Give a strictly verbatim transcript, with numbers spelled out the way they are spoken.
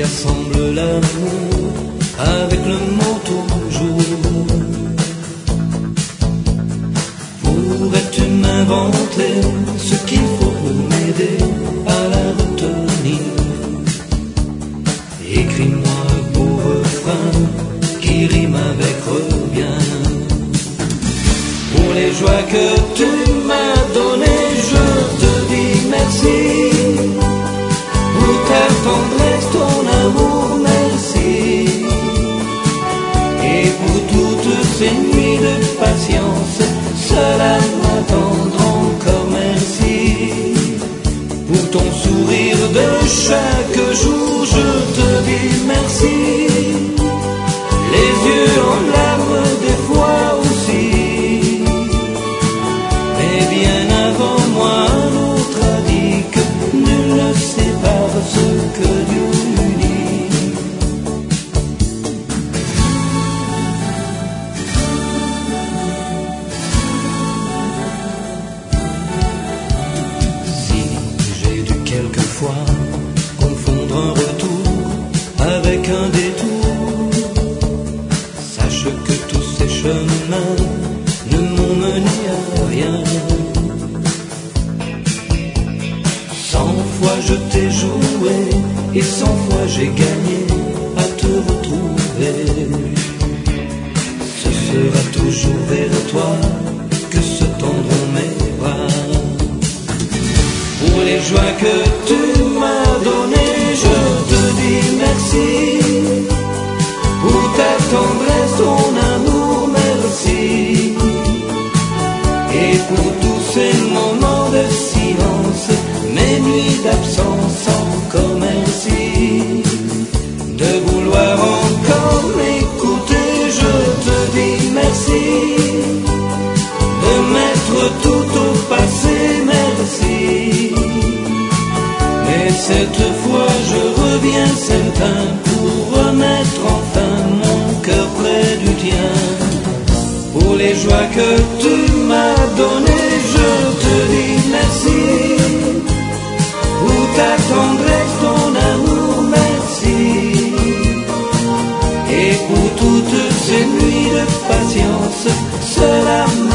rassemble l'amour avec le mot toujours. Pourrais-tu m'inventer ce qu'il faut pour m'aider à la retenir? Écris-moi un beau refrain qui rime avec reviens. Pour les joies que tu m'as données, je te dis merci. Pour ta tendresse, ton amour, merci. Et pour toutes ces nuits de patience, cela m'attendre encore merci. Pour ton sourire de chaque jour, je te dis merci. Les yeux en larmes des fois aussi. Mais bien avant moi, un autre a dit que nul ne sépare ce que Dieu unit. Si j'ai dû quelquefois confondre un retour avec un détour, sache que tous ces chemins ne m'ont mené à rien. Cent fois je t'ai joué et cent fois j'ai gagné à te retrouver. Ce sera toujours vers toi que se tendront mes bras. Pour les joies que tu m'as données, je te dis merci. Pour ta tendresse, ton amour, merci. Et pour tous ces moments de silence, mes nuits d'absence, encore merci. De vouloir encore m'écouter, je te dis merci. De mettre tout au passé, merci. Mais cette fois je reviens certain pour remettre enfin mon cœur près du tien. Pour les joies que tu m'as données, je te dis merci. Pour ta tendresse, ton amour, merci. Et pour toutes ces nuits de patience, cela